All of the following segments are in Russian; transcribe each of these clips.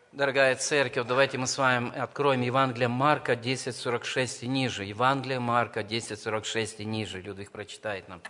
Дорогая церковь, давайте мы с вами откроем Евангелие Марка 10:46 и ниже. Евангелие Марка 10:46 и ниже. Людвиг прочитает нам.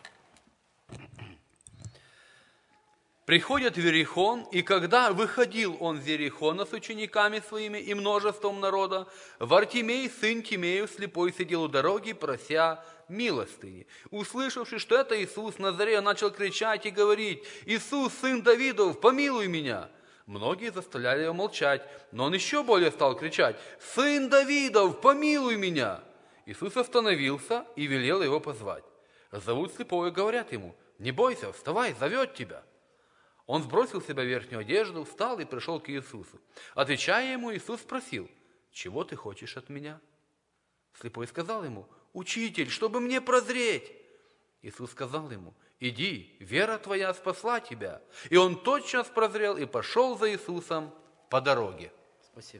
Приходит в Иерихон, и когда выходил он из Иерихона с учениками своими и множеством народа, Вартимей, сын Тимеев, слепой, сидел у дороги, прося милостыни. Услышавши, что это Иисус Назарея, начал кричать и говорить: «Иисус, сын Давидов, помилуй меня!» Многие заставляли его молчать, но он еще более стал кричать: «Сын Давидов, помилуй меня!» Иисус остановился и велел его позвать. Зовут слепого и говорят ему: «Не бойся, вставай, зовет тебя». Он сбросил с себя верхнюю одежду, встал и пришел к Иисусу. Отвечая ему, Иисус спросил: «Чего ты хочешь от меня?» Слепой сказал ему: «Учитель, чтобы мне прозреть». Иисус сказал ему: «Иди, вера твоя спасла тебя». И он тотчас прозрел и пошел за Иисусом по дороге. Спасибо.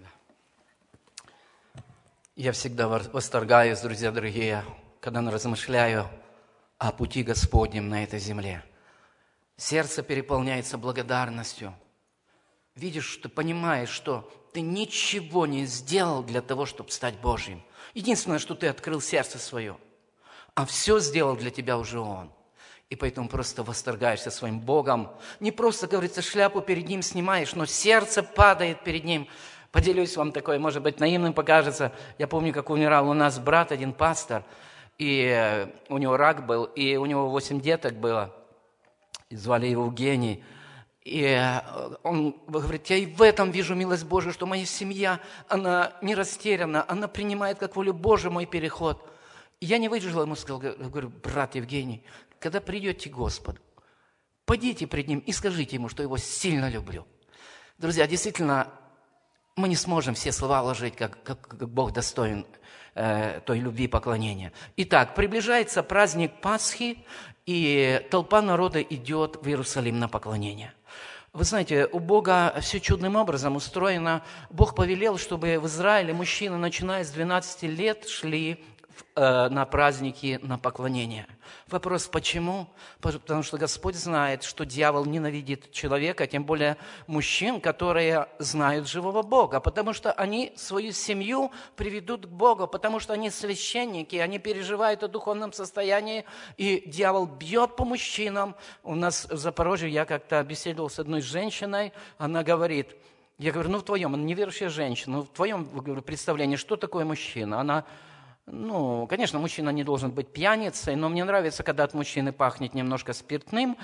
Я всегда восторгаюсь, друзья дорогие, когда размышляю о пути Господнем на этой земле. Сердце переполняется благодарностью. Видишь, ты понимаешь, что ты ничего не сделал для того, чтобы стать Божьим. Единственное, что ты открыл сердце свое. А все сделал для тебя уже Он. И поэтому просто восторгаешься своим Богом. Не просто, говорится, шляпу перед Ним снимаешь, но сердце падает перед Ним. Поделюсь вам такое, может быть, наивным покажется. Я помню, как умирал у нас брат, один пастор, и у него рак был, и у него 8 деток было. И звали его Евгений. И он говорит: я и в этом вижу милость Божию, что моя семья, она не растеряна, она принимает как волю Божию мой переход. И я не выдержал, ему сказал, говорю: брат Евгений, когда придете к Господу, пойдите пред Ним и скажите Ему, что Его сильно люблю. Друзья, действительно, мы не сможем все слова вложить, как Бог достоин той любви и поклонения. Итак, приближается праздник Пасхи, и толпа народа идет в Иерусалим на поклонение. Вы знаете, у Бога все чудным образом устроено. Бог повелел, чтобы в Израиле мужчины, начиная с 12 лет, шли на праздники, на поклонение. Вопрос, почему? Потому что Господь знает, что дьявол ненавидит человека, тем более мужчин, которые знают живого Бога, потому что они свою семью приведут к Богу, потому что они священники, они переживают о духовном состоянии, и дьявол бьет по мужчинам. У нас в Запорожье я как-то беседовал с одной женщиной, она говорит, я говорю, в твоем, она неверующая женщина, в твоем представлении, что такое мужчина? Она: конечно, мужчина не должен быть пьяницей, но мне нравится, когда от мужчины пахнет немножко спиртным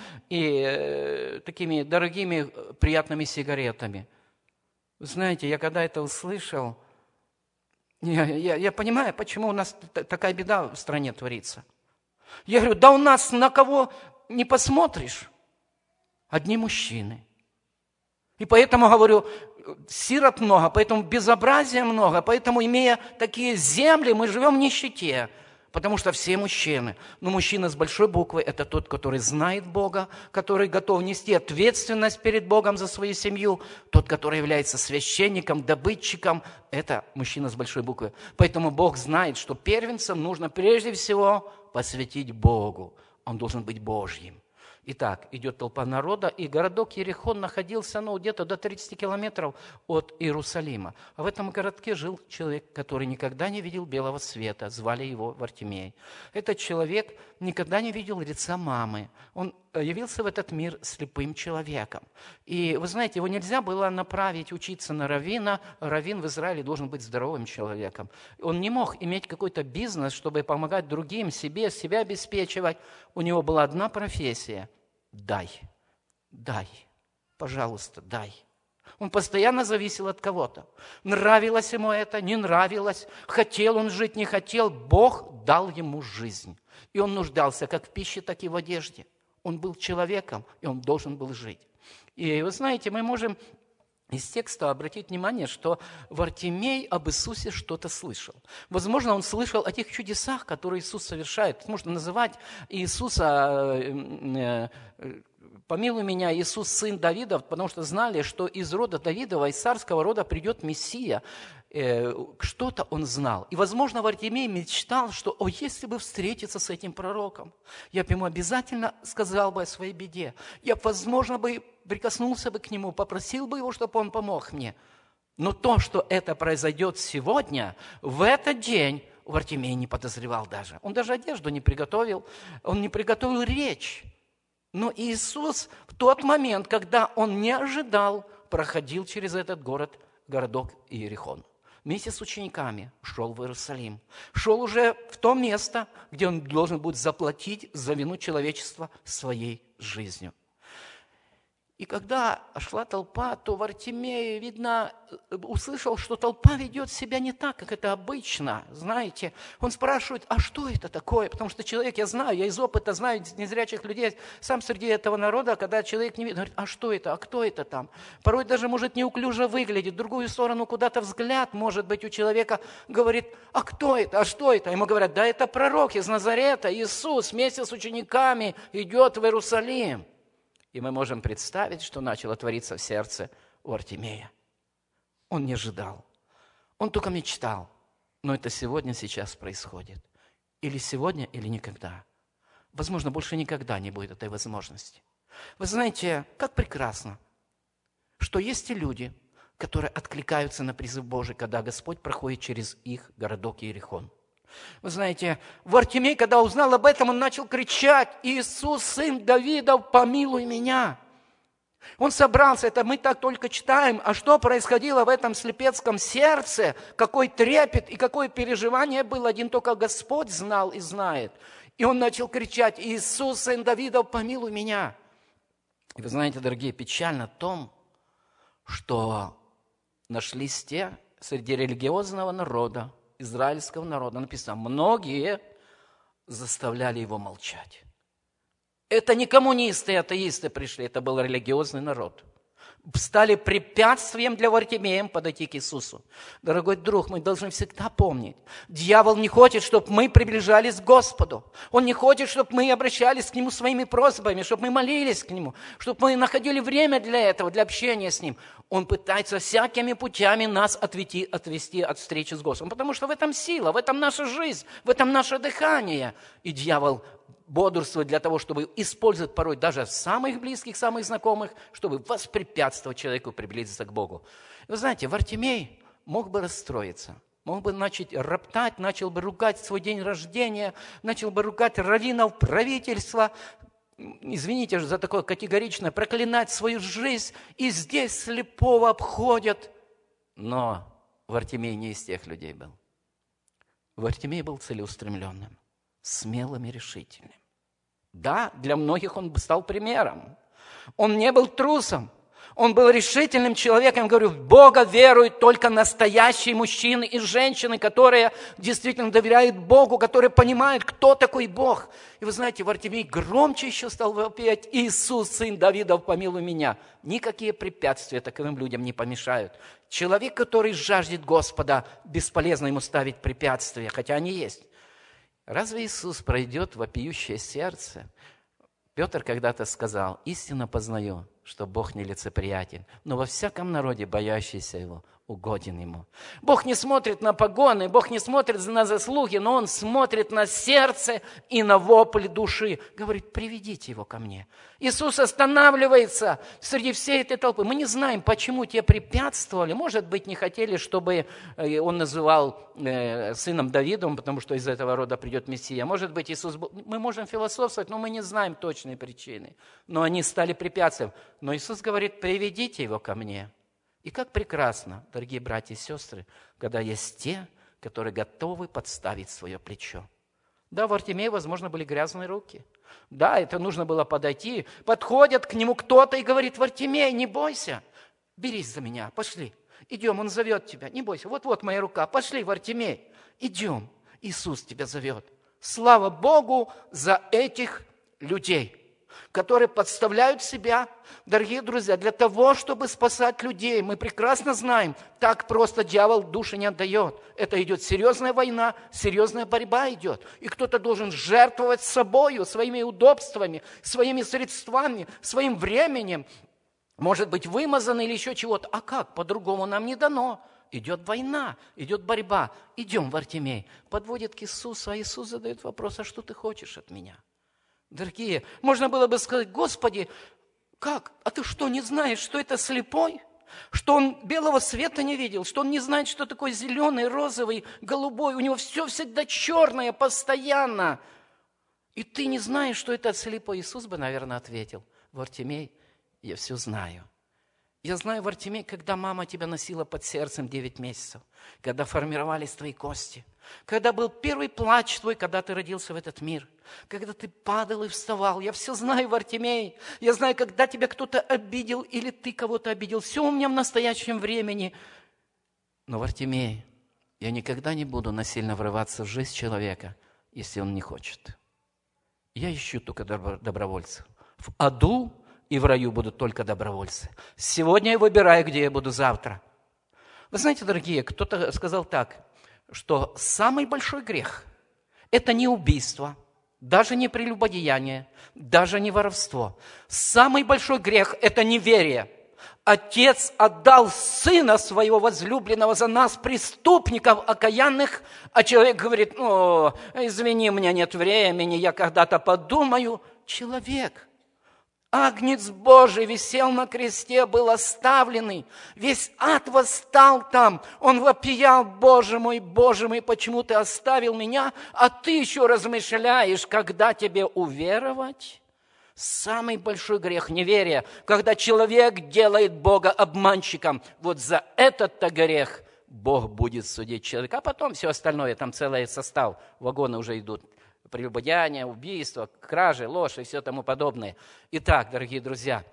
и такими дорогими, приятными сигаретами. Вы знаете, я когда это услышал, я понимаю, почему у нас такая беда в стране творится. Я говорю, да у нас на кого не посмотришь, одни мужчины. И поэтому, говорю, сирот много, поэтому безобразия много, поэтому, имея такие земли, мы живем в нищете, потому что все мужчины. Но мужчина с большой буквы – это тот, который знает Бога, который готов нести ответственность перед Богом за свою семью, тот, который является священником, добытчиком – это мужчина с большой буквы. Поэтому Бог знает, что первенцам нужно прежде всего посвятить Богу. Он должен быть Божьим. Итак, идет толпа народа, и городок Иерихон находился где-то до 30 километров от Иерусалима. А в этом городке жил человек, который никогда не видел белого света, звали его Вартимей. Этот человек никогда не видел лица мамы. Он явился в этот мир слепым человеком. И вы знаете, его нельзя было направить учиться на раввина. Раввин в Израиле должен быть здоровым человеком. Он не мог иметь какой-то бизнес, чтобы помогать другим, себя обеспечивать. У него была одна профессия – дай, пожалуйста, дай. Он постоянно зависел от кого-то. Нравилось ему это, не нравилось, хотел он жить, не хотел. Бог дал ему жизнь. И он нуждался как в пище, так и в одежде. Он был человеком, и он должен был жить. И вы знаете, мы можем из текста обратить внимание, что Вартимей об Иисусе что-то слышал. Возможно, он слышал о тех чудесах, которые Иисус совершает. Можно называть Иисуса, помилуй меня, Иисус, сын Давидов, потому что знали, что из рода Давидова, из царского рода придет Мессия. Что-то он знал. И, возможно, Вартимей мечтал, что, если бы встретиться с этим пророком, я бы ему обязательно сказал бы о своей беде. Я, возможно, бы прикоснулся бы к нему, попросил бы его, чтобы он помог мне. Но то, что это произойдет сегодня, в этот день, Вартимей не подозревал даже. Он даже одежду не приготовил, он не приготовил речь. Но Иисус в тот момент, когда он не ожидал, проходил через этот городок Иерихон. Вместе с учениками шел в Иерусалим. Шел уже в то место, где он должен будет заплатить за вину человечества своей жизнью. И когда шла толпа, то Вартимей, видно, услышал, что толпа ведет себя не так, как это обычно. Знаете, он спрашивает, а что это такое? Потому что человек, я знаю, я из опыта знаю незрячих людей, сам среди этого народа, когда человек не видит, говорит, а что это, а кто это там? Порой даже может неуклюже выглядеть, в другую сторону куда-то взгляд, может быть, у человека говорит, а кто это, а что это? Ему говорят, да это пророк из Назарета, Иисус вместе с учениками идет в Иерусалим. И мы можем представить, что начало твориться в сердце у Вартимея. Он не ожидал. Он только мечтал. Но это сегодня, сейчас происходит. Или сегодня, или никогда. Возможно, больше никогда не будет этой возможности. Вы знаете, как прекрасно, что есть и люди, которые откликаются на призыв Божий, когда Господь проходит через их городок Иерихон. Вы знаете, Вартимей, когда узнал об этом, он начал кричать, Иисус, сын Давидов, помилуй меня. Он собрался, это мы так только читаем, а что происходило в этом слепецком сердце, какой трепет и какое переживание было, один только Господь знал и знает. И он начал кричать, Иисус, сын Давидов, помилуй меня. И вы знаете, дорогие, печально в том, что нашлись те среди религиозного народа, израильского народа, написано, многие заставляли его молчать. Это не коммунисты и атеисты пришли, это был религиозный народ. Стали препятствием для Вартимея подойти к Иисусу. Дорогой друг, мы должны всегда помнить, дьявол не хочет, чтобы мы приближались к Господу. Он не хочет, чтобы мы обращались к Нему своими просьбами, чтобы мы молились к Нему, чтобы мы находили время для этого, для общения с Ним. Он пытается всякими путями нас отвести от встречи с Господом, потому что в этом сила, в этом наша жизнь, в этом наше дыхание. И дьявол бодрствовать для того, чтобы использовать порой даже самых близких, самых знакомых, чтобы воспрепятствовать человеку приблизиться к Богу. Вы знаете, Вартимей мог бы расстроиться, мог бы начать роптать, начал бы ругать свой день рождения, начал бы ругать раввинов, правительства, извините за такое категоричное, проклинать свою жизнь, и здесь слепого обходят. Но Вартимей не из тех людей был. Вартимей был целеустремленным, смелым и решительным. Да, для многих он стал примером. Он не был трусом. Он был решительным человеком. Говорю, в Бога веруют только настоящие мужчины и женщины, которые действительно доверяют Богу, которые понимают, кто такой Бог. И вы знаете, Вартимей громче еще стал вопиять: Иисус, сын Давидов, помилуй меня. Никакие препятствия таковым людям не помешают. Человек, который жаждет Господа, бесполезно ему ставить препятствия, хотя они есть. Разве Иисус пройдет вопиющее сердце? Петр когда-то сказал: истинно познаю, что Бог нелицеприятен, но во всяком народе, боящийся Его, угоден Ему. Бог не смотрит на погоны, Бог не смотрит на заслуги, но Он смотрит на сердце и на вопль души. Говорит: приведите его ко мне. Иисус останавливается среди всей этой толпы. Мы не знаем, почему те препятствовали. Может быть, не хотели, чтобы Он называл сыном Давидом, потому что из этого рода придет Мессия. Может быть, Иисус был... Мы можем философствовать, но мы не знаем точные причины. Но они стали препятствием. Но Иисус говорит: приведите его ко мне. И как прекрасно, дорогие братья и сестры, когда есть те, которые готовы подставить свое плечо. Да, у Вартимея, возможно, были грязные руки. Да, это нужно было подойти. Подходит к нему кто-то и говорит: Вартимей, не бойся, берись за меня, пошли. Идем, он зовет тебя, не бойся. Вот моя рука, пошли, Вартимей, идем. Иисус тебя зовет. Слава Богу за этих людей, которые подставляют себя, дорогие друзья, для того, чтобы спасать людей. Мы прекрасно знаем, так просто дьявол души не отдает. Это идет серьезная война, серьезная борьба идет. И кто-то должен жертвовать собою, своими удобствами, своими средствами, своим временем. Может быть, вымазан или еще чего-то. А как? По-другому нам не дано. Идет война, идет борьба. Идем, Вартимей. Подводит к Иисусу, а Иисус задает вопрос: а что ты хочешь от меня? Дорогие, можно было бы сказать: Господи, как? А ты что, не знаешь, что это слепой? что он белого света не видел, что он не знает, что такое зеленый, розовый, голубой. У него все всегда черное, постоянно. И ты не знаешь, что это слепой. Иисус бы, наверное, ответил: Вартимей, я все знаю. Я знаю, Вартимей, когда мама тебя носила под сердцем 9 месяцев, когда формировались твои кости, когда был первый плач твой, когда ты родился в этот мир, когда ты падал и вставал. Я все знаю, Вартимей. Я знаю, когда тебя кто-то обидел или ты кого-то обидел. Все у меня в настоящем времени. Но, Вартимей, я никогда не буду насильно врываться в жизнь человека, если он не хочет. Я ищу только добровольцев. В аду и в раю будут только добровольцы. Сегодня я выбираю, где я буду завтра. Вы знаете, дорогие, кто-то сказал так, что самый большой грех – это не убийство, даже не прелюбодеяние, даже не воровство. Самый большой грех – это неверие. Отец отдал Сына Своего возлюбленного за нас, преступников окаянных, а человек говорит: «О, извини, у меня нет времени, я когда-то подумаю». Человек, Агнец Божий, висел на кресте, был оставленный. Весь ад восстал там. Он вопиял: Боже мой, почему ты оставил меня? А ты еще размышляешь, когда тебе уверовать? Самый большой грех – неверие, когда человек делает Бога обманщиком. Вот за этот-то грех Бог будет судить человека. А потом все остальное, там целый состав, вагоны уже идут. Прелюбодеяние, убийство, кражи, ложь и все тому подобное. Итак, дорогие друзья,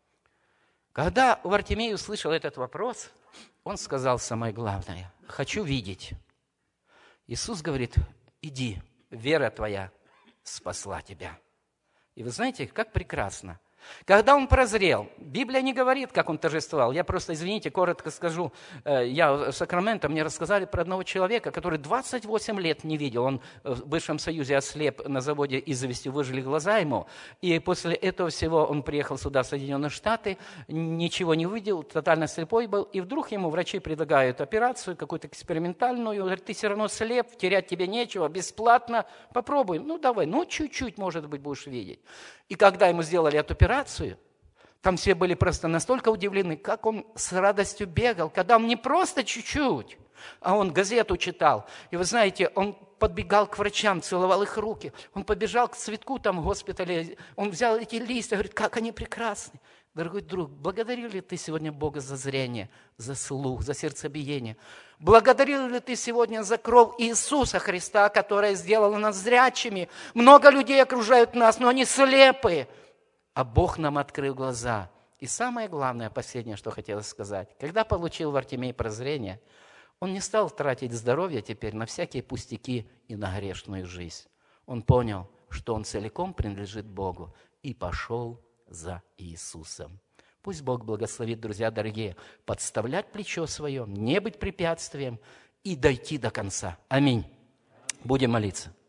когда Вартимей услышал этот вопрос, он сказал самое главное: «Хочу видеть». Иисус говорит: «Иди, вера твоя спасла тебя». И вы знаете, как прекрасно. Когда он прозрел, Библия не говорит, как он торжествовал. Я просто, извините, коротко скажу. Я в Сакраменто, мне рассказали про одного человека, который 28 лет не видел. Он в бывшем Союзе ослеп, на заводе известью выжили глаза ему. И после этого всего он приехал сюда, в Соединенные Штаты, ничего не увидел, тотально слепой был. И вдруг ему врачи предлагают операцию, какую-то экспериментальную. Говорят: ты все равно слеп, терять тебе нечего, бесплатно, попробуй. Ну, давай, чуть-чуть, может быть, будешь видеть. И когда ему сделали эту операцию, там все были просто настолько удивлены, как он с радостью бегал, когда он не просто чуть-чуть, а он газету читал. И вы знаете, он подбегал к врачам, целовал их руки. Он побежал к цветку там в госпитале, он взял эти листья, говорит: как они прекрасны. Дорогой друг, благодарил ли ты сегодня Бога за зрение, за слух, за сердцебиение? Благодарил ли ты сегодня за кровь Иисуса Христа, которая сделала нас зрячими? Много людей окружают нас, но они слепы. А Бог нам открыл глаза. И самое главное, последнее, что хотелось сказать. Когда получил Вартимей прозрение, он не стал тратить здоровье теперь на всякие пустяки и на грешную жизнь. Он понял, что он целиком принадлежит Богу, и пошел за Иисусом. Пусть Бог благословит, друзья дорогие, подставлять плечо свое, не быть препятствием и дойти до конца. Аминь. Будем молиться.